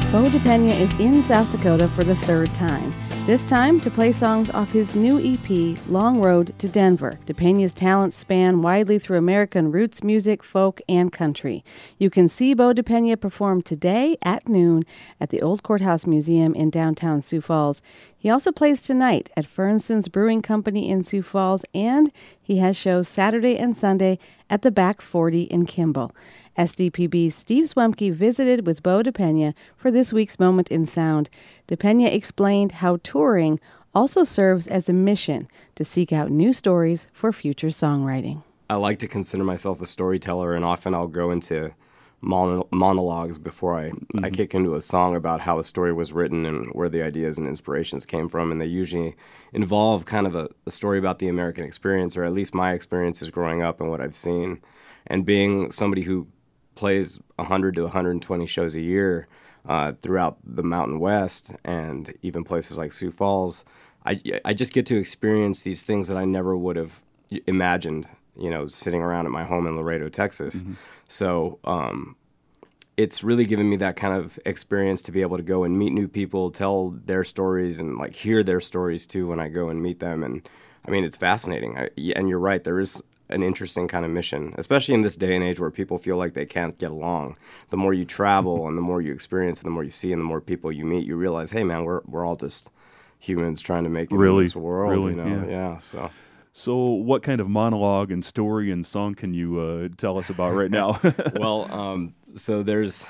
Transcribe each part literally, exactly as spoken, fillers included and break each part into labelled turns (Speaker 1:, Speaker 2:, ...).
Speaker 1: Bo DePena is in South Dakota for the third time. This time to play songs off his new E P, Long Road to Denver. DePena's talents span widely through American roots music, folk, and country. You can see Bo DePena perform today at noon at the Old Courthouse Museum in downtown Sioux Falls. He also plays tonight at Fernson's Brewing Company in Sioux Falls, and he has shows Saturday and Sunday at the Back forty in Kimball. S D P B's Steve Swemke visited with Bo DePena for this week's Moment in Sound. DePena explained how touring also serves as a mission to seek out new stories for future songwriting.
Speaker 2: I like to consider myself a storyteller, and often I'll go into mon- monologues before I, mm-hmm. I kick into a song about how a story was written and where the ideas and inspirations came from, and they usually involve kind of a, a story about the American experience, or at least my experiences growing up and what I've seen. And being somebody who plays one hundred to one hundred twenty shows a year uh, throughout the Mountain West and even places like Sioux Falls, I, I just get to experience these things that I never would have imagined, you know, sitting around at my home in Laredo, Texas. Mm-hmm. So um, it's really given me that kind of experience to be able to go and meet new people, tell their stories, and like hear their stories too when I go and meet them. And I mean, it's fascinating. I, and you're right, there is an interesting kind of mission, especially in this day and age where people feel like they can't get along. The more you travel and the more you experience and the more you see and the more people you meet, you realize, hey man, we're we're all just humans trying to make it
Speaker 3: really,
Speaker 2: in this world.
Speaker 3: really,
Speaker 2: you know?
Speaker 3: yeah.
Speaker 2: yeah. So,
Speaker 3: so what kind of monologue and story and song can you uh, tell us about right now?
Speaker 2: well, um, so there's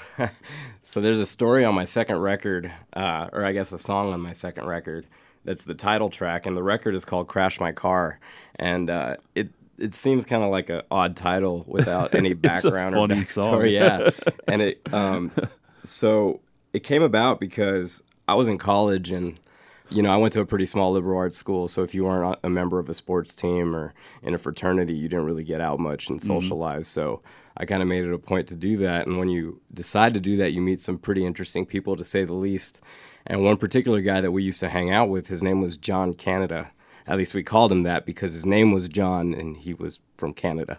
Speaker 2: so there's a story on my second record, uh, or I guess a song on my second record. That's the title track, and the record is called "Crash My Car," and uh, it. It seems kind of like an odd title without any background
Speaker 3: it's a
Speaker 2: or
Speaker 3: funny
Speaker 2: backstory.
Speaker 3: Song.
Speaker 2: Yeah, and it um, so it came about because I was in college, and you know I went to a pretty small liberal arts school. So if you weren't a member of a sports team or in a fraternity, you didn't really get out much and socialize. Mm-hmm. So I kind of made it a point to do that. And when you decide to do that, you meet some pretty interesting people, to say the least. And one particular guy that we used to hang out with, his name was John Canada. At least we called him that because his name was John and he was from Canada.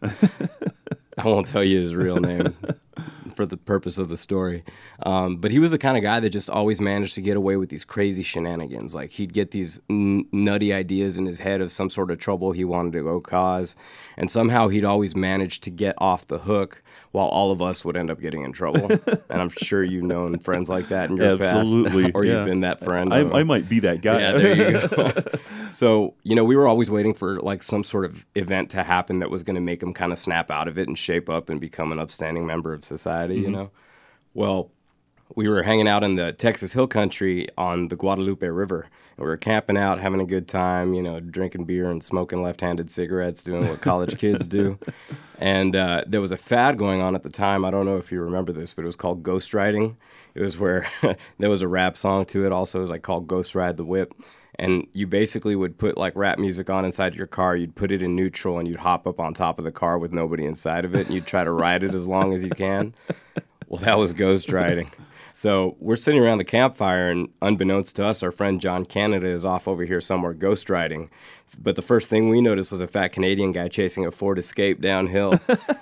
Speaker 2: I won't tell you his real name for the purpose of the story. Um, but he was the kind of guy that just always managed to get away with these crazy shenanigans. Like he'd get these n- nutty ideas in his head of some sort of trouble he wanted to go cause. And somehow he'd always manage to get off the hook while all of us would end up getting in trouble. And I'm sure you've known friends like that in your
Speaker 3: Absolutely.
Speaker 2: past. or
Speaker 3: yeah.
Speaker 2: you've been that friend.
Speaker 3: I, I, I might be that guy.
Speaker 2: Yeah, there you go. So, you know, we were always waiting for like some sort of event to happen that was going to make him kind of snap out of it and shape up and become an upstanding member of society, mm-hmm. you know? Well, we were hanging out in the Texas Hill Country on the Guadalupe River. And we were camping out, having a good time, you know, drinking beer and smoking left-handed cigarettes, doing what college kids do. And uh, there was a fad going on at the time. I don't know if you remember this, but it was called ghostwriting. It was where there was a rap song to it also. It was like called Ghost Ride the Whip. And you basically would put like rap music on inside your car. You'd put it in neutral and you'd hop up on top of the car with nobody inside of it. And you'd try to ride it as long as you can. Well, that was ghostwriting. So we're sitting around the campfire, and unbeknownst to us, our friend John Canada is off over here somewhere ghostwriting. But the first thing we noticed was a fat Canadian guy chasing a Ford Escape downhill.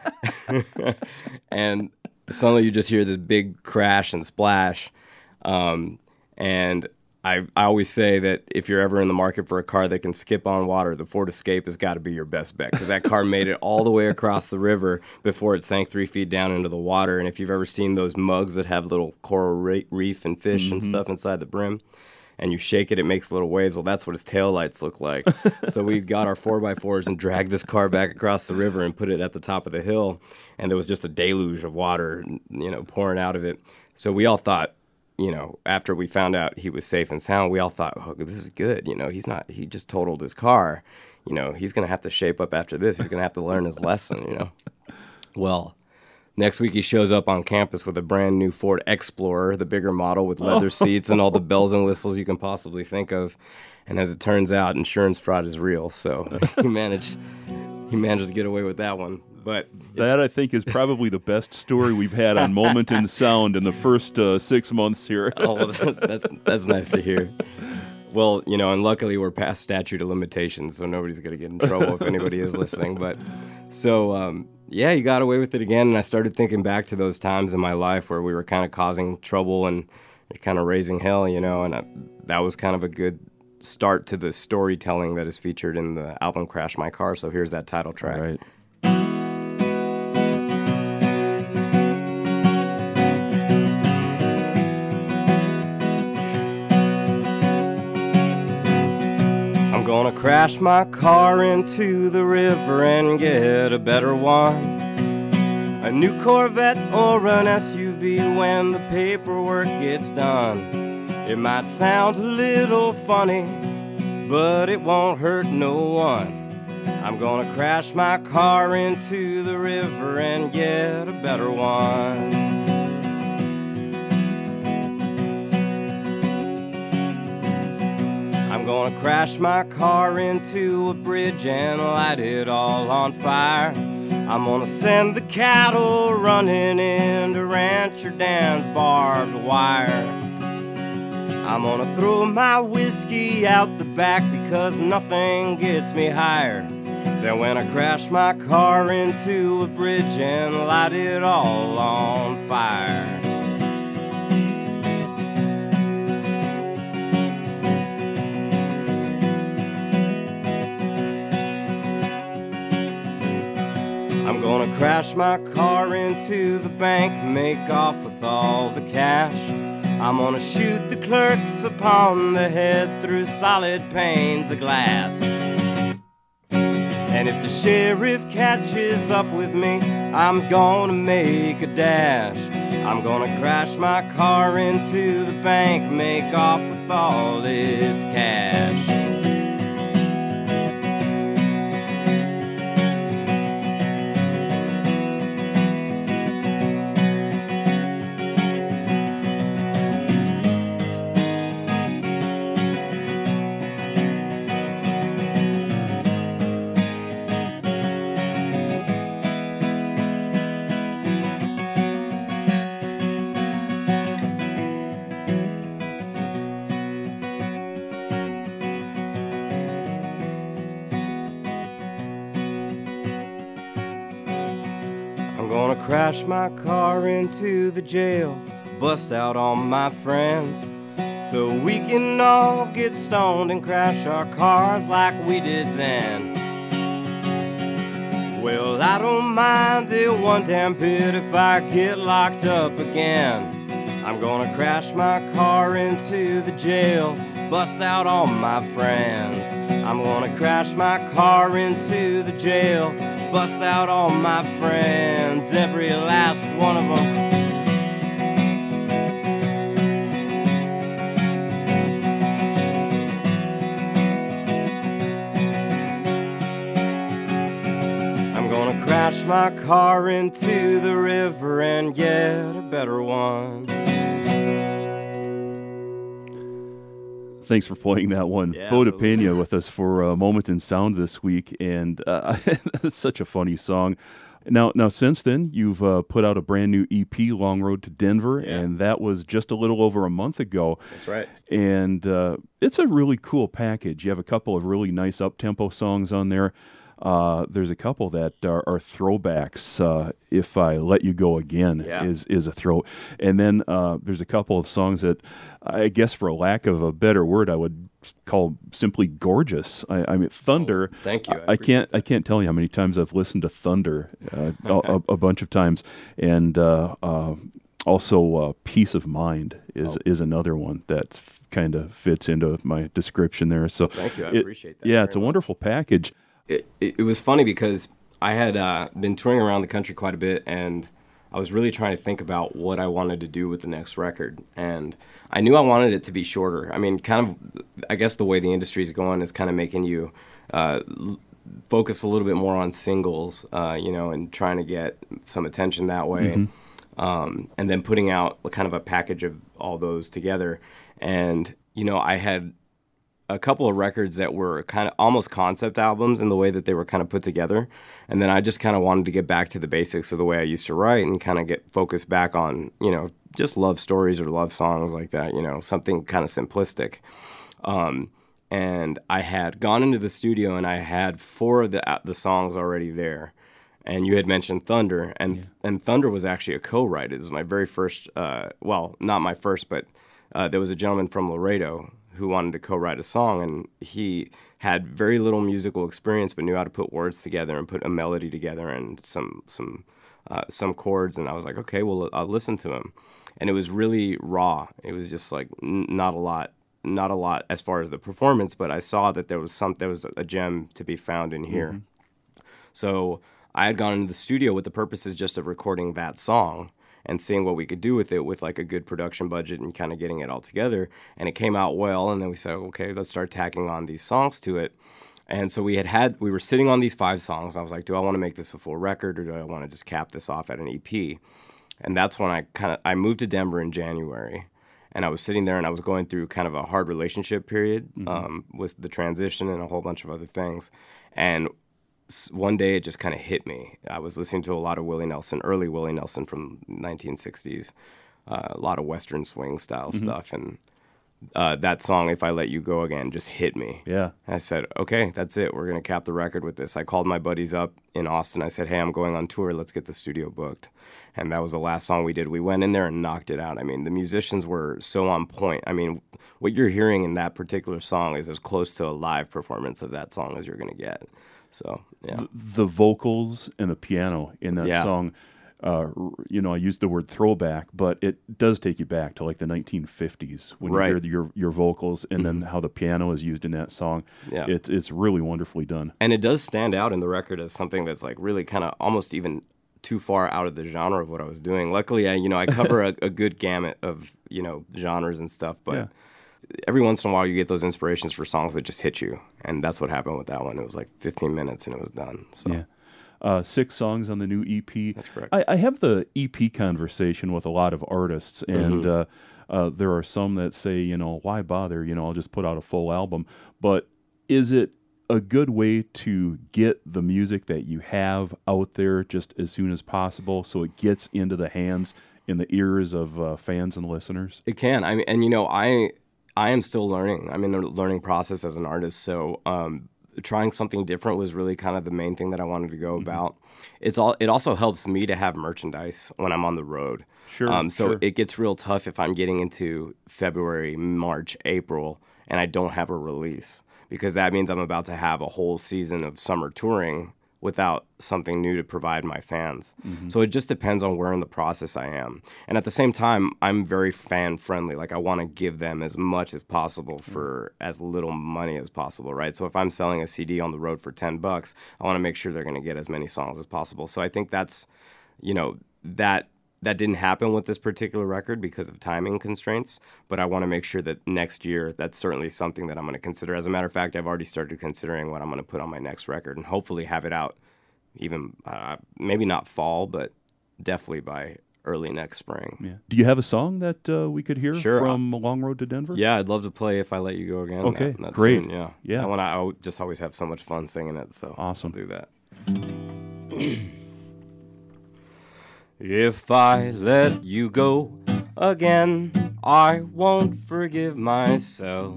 Speaker 2: And suddenly you just hear this big crash and splash. Um, and I, I always say that if you're ever in the market for a car that can skip on water, the Ford Escape has got to be your best bet, because that car made it all the way across the river before it sank three feet down into the water. And if you've ever seen those mugs that have little coral reef and fish mm-hmm. and stuff inside the brim, and you shake it, it makes little waves. Well, that's what his taillights look like. So we got our four by fours and dragged this car back across the river and put it at the top of the hill. And there was just a deluge of water, you know, pouring out of it. So we all thought, you know, after we found out he was safe and sound, we all thought, oh, this is good. You know, he's not, he just totaled his car. You know, he's going to have to shape up after this. He's going to have to learn his lesson, you know. Well, next week he shows up on campus with a brand new Ford Explorer, the bigger model with leather oh. seats and all the bells and whistles you can possibly think of. And as it turns out, insurance fraud is real. So he managed, he managed to get away with that one. But
Speaker 3: that, I think, is probably the best story we've had on Moment in Sound in the first uh, six months here.
Speaker 2: Oh, well, that's that's nice to hear. Well, you know, and luckily we're past statute of limitations, so nobody's going to get in trouble if anybody is listening. But so, um, yeah, you got away with it again, and I started thinking back to those times in my life where we were kind of causing trouble and kind of raising hell, you know, and I, that was kind of a good start to the storytelling that is featured in the album Crash My Car. So here's that title track.
Speaker 3: All right.
Speaker 2: I'm gonna crash my car into the river and get a better one. A new Corvette or an S U V when the paperwork gets done. It might sound a little funny, but it won't hurt no one. I'm gonna crash my car into the river and get a better one. I'm gonna crash my car into a bridge and light it all on fire. I'm gonna send the cattle running into Rancher Dan's barbed wire. I'm gonna throw my whiskey out the back because nothing gets me higher than when I crash my car into a bridge and light it all on fire. I'm gonna crash my car into the bank, make off with all the cash. I'm gonna shoot the clerks upon the head through solid panes of glass. And if the sheriff catches up with me, I'm gonna make a dash. I'm gonna crash my car into the bank, make off with all its cash. I'm gonna crash my car into the jail, bust out all my friends, so we can all get stoned and crash our cars like we did then. Well, I don't mind it one damn bit if I get locked up again. I'm gonna crash my car into the jail, bust out all my friends. I'm gonna crash my car into the jail, bust out all my friends, every last one of them. I'm gonna crash my car into the river and get a better one.
Speaker 3: Thanks for playing that one.
Speaker 2: Yeah,
Speaker 3: Bo
Speaker 2: absolutely.
Speaker 3: DePena with us for a moment in sound this week, and uh, it's such a funny song. Now, now since then, you've uh, put out a brand new E P, Long Road to Denver,
Speaker 2: Yeah.
Speaker 3: and that was just a little over a month ago.
Speaker 2: That's right.
Speaker 3: And uh, it's a really cool package. You have a couple of really nice up-tempo songs on there. Uh, there's a couple that are, are throwbacks. Uh, If I Let You Go Again
Speaker 2: Yeah.
Speaker 3: is is a throw, and then uh, there's a couple of songs that I guess, for a lack of a better word, I would call simply gorgeous. I, I mean, Thunder.
Speaker 2: Oh, thank you. I
Speaker 3: I, I can't.
Speaker 2: appreciate
Speaker 3: I can't tell you how many times I've listened to Thunder, uh, a, a bunch of times, and uh, uh, also uh, Peace of Mind is
Speaker 2: Oh.
Speaker 3: is another one that kind of fits into my description there. So
Speaker 2: Thank you. I
Speaker 3: it-
Speaker 2: appreciate that
Speaker 3: Yeah,
Speaker 2: very
Speaker 3: it's a
Speaker 2: much.
Speaker 3: wonderful package.
Speaker 2: It, it, it was funny because I had uh, been touring around the country quite a bit, and I was really trying to think about what I wanted to do with the next record. And I knew I wanted it to be shorter. I mean, kind of, I guess the way the industry is going is kind of making you uh, l- focus a little bit more on singles, uh, you know, and trying to get some attention that way.
Speaker 3: Mm-hmm.
Speaker 2: Um, and then putting out kind of a package of all those together. And, you know, I had a couple of records that were kind of almost concept albums in the way that they were kind of put together. And then I just kind of wanted to get back to the basics of the way I used to write and kind of get focused back on, you know, just love stories or love songs like that, you know, something kind of simplistic. Um, and I had gone into the studio and I had four of the, uh, the songs already there. And you had mentioned Thunder, and, yeah. and Thunder was actually a co-write. It was my very first, uh, well, not my first, but uh, there was a gentleman from Laredo who wanted to co-write a song, and he had very little musical experience, but knew how to put words together and put a melody together and some some uh, some chords. And I was like, okay, well, I'll listen to him. And it was really raw. It was just like n- not a lot. Not a lot as far as the performance, but I saw that there was some there was a gem to be found in here. Mm-hmm. So I had gone into the studio with the purposes just of recording that song and seeing what we could do with it with like a good production budget and kind of getting it all together. And it came out well. And then we said, okay, let's start tacking on these songs to it. And so we had had we were sitting on these five songs. I was like, do I want to make this a full record or do I want to just cap this off at an E P? And that's when I kind of I moved to Denver in January. And I was sitting there and I was going through kind of a hard relationship period mm-hmm. um, with the transition and a whole bunch of other things. And s- one day it just kind of hit me. I was listening to a lot of Willie Nelson, early Willie Nelson from nineteen sixties, uh, a lot of Western swing style mm-hmm. stuff. And uh, that song, If I Let You Go Again, just hit me.
Speaker 3: Yeah.
Speaker 2: And I said, okay, that's it. We're going to cap the record with this. I called my buddies up in Austin. I said, hey, I'm going on tour. Let's get the studio booked. And that was the last song we did. We went in there and knocked it out. I mean, the musicians were so on point. I mean, what you're hearing in that particular song is as close to a live performance of that song as you're going to get. So, yeah.
Speaker 3: The, the vocals and the piano in that
Speaker 2: yeah.
Speaker 3: song, uh, you know, I used the word throwback, but it does take you back to like the nineteen fifties when
Speaker 2: right.
Speaker 3: you hear the, your your vocals and mm-hmm. then how the piano is used in that song.
Speaker 2: Yeah.
Speaker 3: It's, it's really wonderfully done.
Speaker 2: And it does stand out in the record as something that's like really kind of almost even too far out of the genre of what I was doing. Luckily, I, you know, I cover a, a good gamut of, you know, genres and stuff, but yeah. every once in a while you get those inspirations for songs that just hit you. And that's what happened with that one. It was like fifteen minutes and it was done. So.
Speaker 3: Yeah. Uh, six songs on the new E P.
Speaker 2: That's correct.
Speaker 3: I, I have the E P conversation with a lot of artists, and mm-hmm. uh, uh, there are some that say, you know, why bother? You know, I'll just put out a full album. But is it a good way to get the music that you have out there just as soon as possible so it gets into the hands, in the ears of uh, fans and listeners?
Speaker 2: It can. I mean, and you know, I I am still learning. I'm in the learning process as an artist, so um, trying something different was really kind of the main thing that I wanted to go mm-hmm. about. It's all. It also helps me to have merchandise when I'm on the road.
Speaker 3: Sure.
Speaker 2: Um, so
Speaker 3: sure.
Speaker 2: it gets real tough if I'm getting into February, March, April, and I don't have a release, because that means I'm about to have a whole season of summer touring without something new to provide my fans. Mm-hmm. So it just depends on where in the process I am. And at the same time, I'm very fan-friendly. Like, I want to give them as much as possible for mm-hmm. as little money as possible, right? So if I'm selling a C D on the road for ten bucks, I want to make sure they're going to get as many songs as possible. So I think that's, you know, that... That didn't happen with this particular record because of timing constraints, but I want to make sure that next year, that's certainly something that I'm going to consider. As a matter of fact, I've already started considering what I'm going to put on my next record and hopefully have it out even, uh, maybe not fall, but definitely by early next spring.
Speaker 3: Yeah. Do you have a song that uh, we could hear
Speaker 2: sure.
Speaker 3: from Long Road to Denver?
Speaker 2: Yeah, I'd love to play If I Let You Go Again.
Speaker 3: Okay,
Speaker 2: that, that
Speaker 3: great.
Speaker 2: Tune, yeah.
Speaker 3: yeah.
Speaker 2: I, wanna, I just always have so much fun singing it, so
Speaker 3: awesome.
Speaker 2: I'll do that. If I let you go again, I won't forgive myself.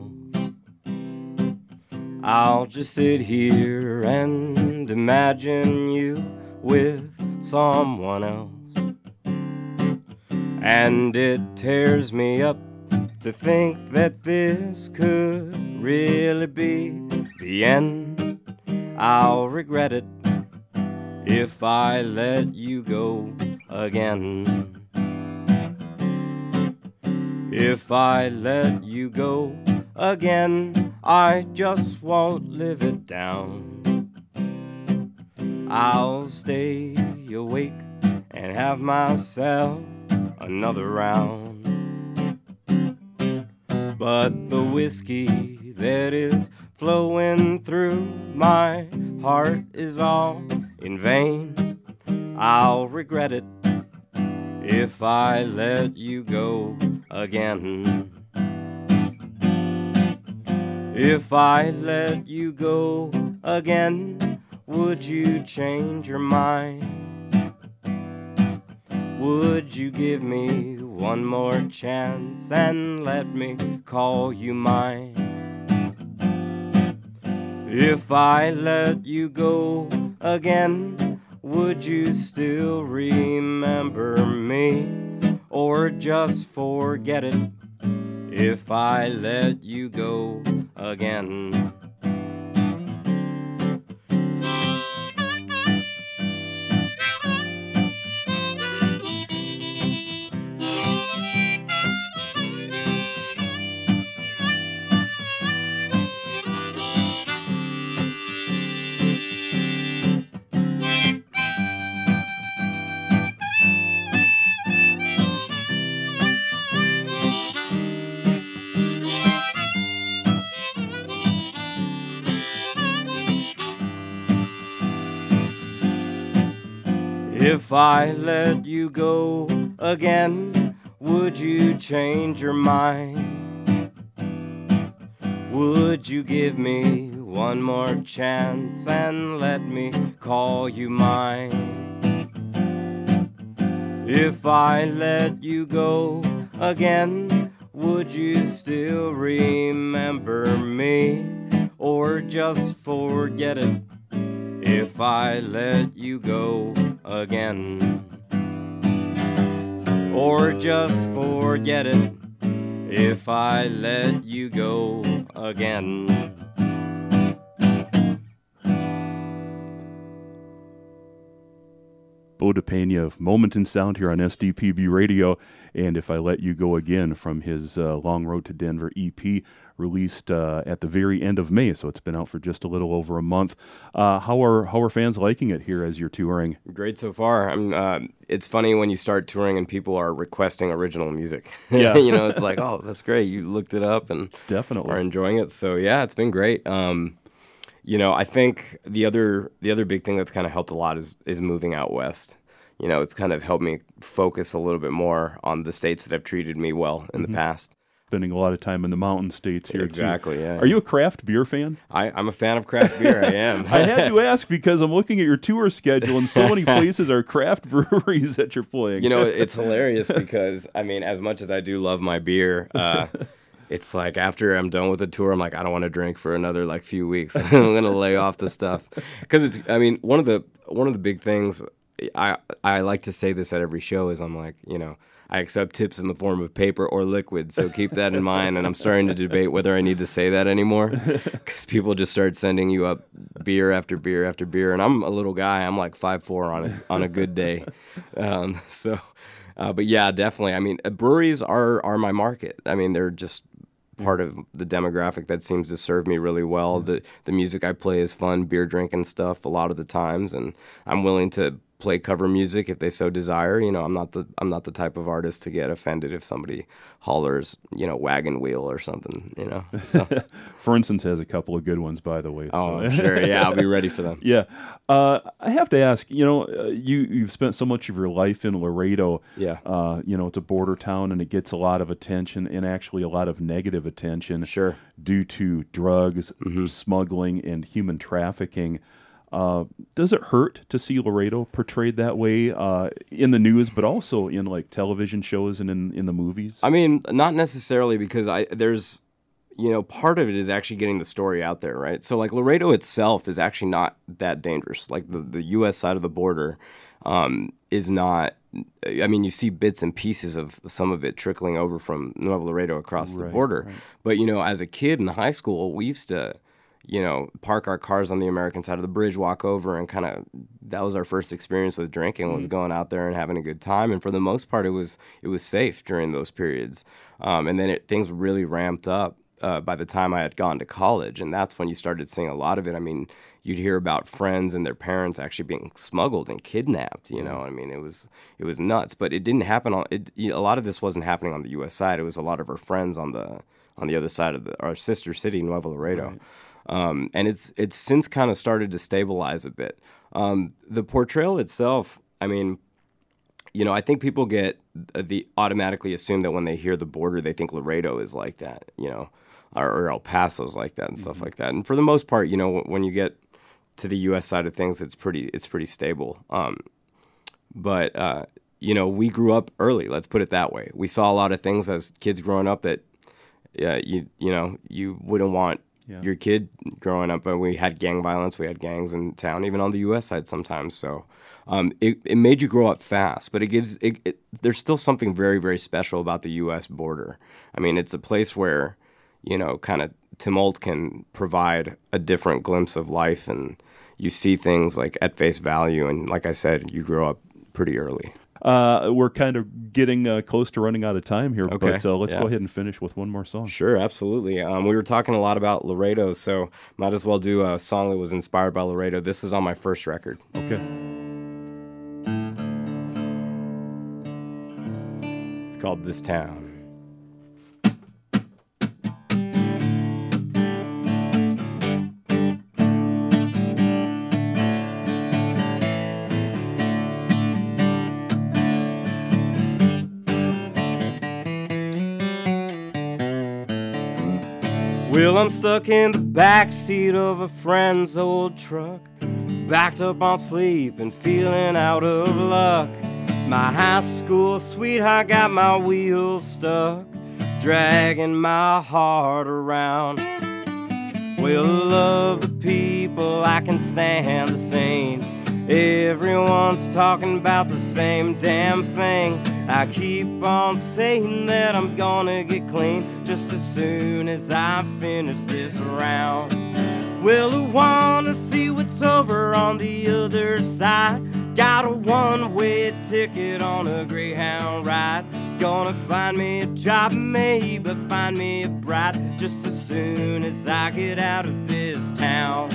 Speaker 2: I'll just sit here and imagine you with someone else. And it tears me up to think that this could really be the end. I'll regret it if I let you go again. If I let you go again, I just won't live it down. I'll stay awake and have myself another round. But the whiskey that is flowing through my heart is all in vain. I'll regret it if I let you go again. If I let you go again, would you change your mind? Would you give me one more chance and let me call you mine? If I let you go again, would you still remember me, or just forget it if I let you go again. If I let you go again, would you change your mind? Would you give me one more chance and let me call you mine? If I let you go again, would you still remember me, or just forget it? If I let you go again, or just forget it, if I let you go again.
Speaker 3: Bo DePena of Moment in Sound here on S D P B Radio, and If I Let You Go Again from his uh, Long Road to Denver E P, released uh, at the very end of May, so it's been out for just a little over a month. Uh, how are how are fans liking it here as you're touring?
Speaker 2: Great so far. I'm, uh, it's funny when you start touring and people are requesting original music.
Speaker 3: Yeah.
Speaker 2: You know, it's like, oh, that's great. You looked it up and
Speaker 3: Definitely
Speaker 2: are enjoying it. So yeah, it's been great. Um, you know, I think the other the other big thing that's kind of helped a lot is is moving out west. You know, it's kind of helped me focus a little bit more on the states that have treated me well in
Speaker 3: Mm-hmm.
Speaker 2: the past.
Speaker 3: Spending a lot of time in the mountain states here
Speaker 2: Exactly,
Speaker 3: too.
Speaker 2: yeah.
Speaker 3: Are you a craft beer fan?
Speaker 2: I, I'm a fan of craft beer. I am.
Speaker 3: I had to ask because I'm looking at your tour schedule and so many places are craft breweries that you're playing.
Speaker 2: You know, it's hilarious because, I mean, as much as I do love my beer, uh, it's like after I'm done with the tour, I'm like, I don't want to drink for another like few weeks. I'm going to lay off the stuff. Because it's, I mean, one of the one of the big things, I I like to say this at every show is I'm like, you know, I accept tips in the form of paper or liquid, so keep that in mind. And I'm starting to debate whether I need to say that anymore because people just start sending you up beer after beer after beer. And I'm a little guy. I'm like five foot four on a, on a good day. Um, so, uh, but yeah, definitely. I mean, breweries are, are my market. I mean, they're just part of the demographic that seems to serve me really well. The, the music I play is fun, beer drinking stuff a lot of the times. And I'm willing to play cover music if they so desire. You know, I'm not the I'm not the type of artist to get offended if somebody hollers, you know, wagon wheel or something, you know. So.
Speaker 3: For instance, has a couple of good ones, by the way.
Speaker 2: Oh,
Speaker 3: so.
Speaker 2: sure. Yeah, I'll be ready for them.
Speaker 3: Yeah. Uh, I have to ask, you know, uh, you, you've spent so much of your life in Laredo.
Speaker 2: Yeah.
Speaker 3: Uh, you know, it's a border town and it gets a lot of attention and actually a lot of negative attention.
Speaker 2: Sure.
Speaker 3: Due to drugs,
Speaker 2: Mm-hmm.
Speaker 3: smuggling, and human trafficking. Uh, does it hurt to see Laredo portrayed that way uh, in the news, but also in like television shows and in, in the movies?
Speaker 2: I mean, not necessarily because I there's, you know, part of it is actually getting the story out there, right? So like Laredo itself is actually not that dangerous. Like the, the U S side of the border um, is not. I mean, you see bits and pieces of some of it trickling over from Nuevo Laredo across the
Speaker 3: Right,
Speaker 2: border.
Speaker 3: right.
Speaker 2: But, you know, as a kid in high school, we used to, you know, park our cars on the American side of the bridge, walk over, and kind of that was our first experience with drinking, was going out there and having a good time. And for the most part, it was it was safe during those periods. Um, and then it, things really ramped up uh, by the time I had gone to college, and that's when you started seeing a lot of it. I mean, you'd hear about friends and their parents actually being smuggled and kidnapped. You know, I mean, it was it was nuts. But it didn't happen on it. A lot of this wasn't happening on the U S side. It was a lot of our friends on the on the other side of the our sister city, Nuevo Laredo. Right. Um, and it's it's since kind of started to stabilize a bit. Um, the portrayal itself, I mean, you know, I think people get the automatically assume that when they hear the border, they think Laredo is like that, you know, or, or El Paso's like that and mm-hmm. stuff like that. And for the most part, you know, when you get to the U S side of things, it's pretty it's pretty stable. Um, but uh, you know, we grew up early. Let's put it that way. We saw a lot of things as kids growing up that, yeah, you you know, you wouldn't want. Yeah. Your kid growing up, but we had gang violence, we had gangs in town, even on the U S side sometimes. So Um, it, it made you grow up fast, but it gives it, it, there's still something very, very special about the U S border. I mean, it's a place where, you know, kind of tumult can provide a different glimpse of life, and you see things like at face value. And like I said, you grow up pretty early.
Speaker 3: Uh, we're kind of getting uh, close to running out of time here,
Speaker 2: okay.
Speaker 3: but uh, let's
Speaker 2: yeah.
Speaker 3: go ahead and finish with one more song.
Speaker 2: Sure, absolutely. Um, we were talking a lot about Laredo, so might as well do a song that was inspired by Laredo. This is on my first record.
Speaker 3: Okay.
Speaker 2: It's called This Town. Well, I'm stuck in the backseat of a friend's old truck, backed up on sleep and feeling out of luck. My high school sweetheart got my wheels stuck, dragging my heart around. Well, love the people, I can stand the scene. Everyone's talking about the same damn thing. I keep on saying that I'm gonna get clean just as soon as I finish this round. Well, I wanna see what's over on the other side. Got a one-way ticket on a Greyhound ride. Gonna find me a job, maybe find me a bride, just as soon as I get out of this town.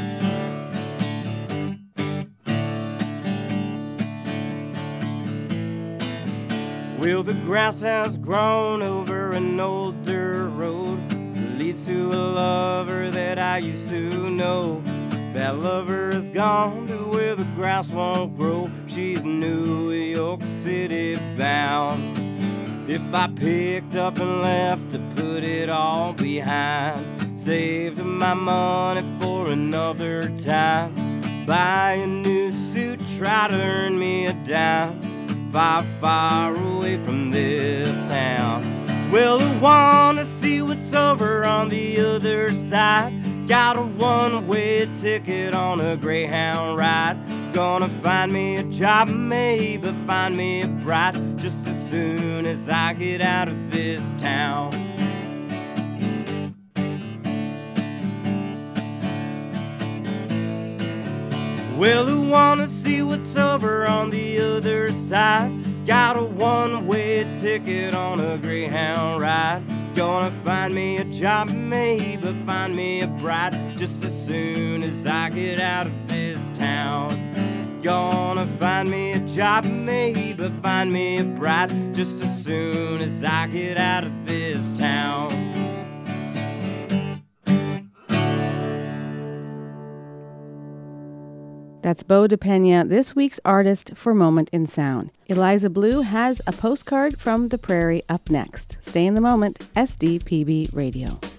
Speaker 2: Well, the grass has grown over an old dirt road, leads to a lover that I used to know. That lover is gone to where the grass won't grow. She's New York City bound. If I picked up and left to put it all behind, saved my money for another time, buy a new suit, try to earn me a dime, far, far away from this town. Well, I wanna see what's over on the other side. Got a one-way ticket on a Greyhound ride. Gonna find me a job, maybe find me a bride, just as soon as I get out of this town. Well, I wanna see what's over on the other side. Got a one-way ticket on a Greyhound ride. Gonna find me a job, maybe find me a bride, just as soon as I get out of this town. Gonna find me a job, maybe find me a bride, just as soon as I get out of this town.
Speaker 1: That's Bo DePena, this week's artist for Moment in Sound. Eliza Blue has a postcard from the prairie up next. Stay in the moment, S D P B Radio.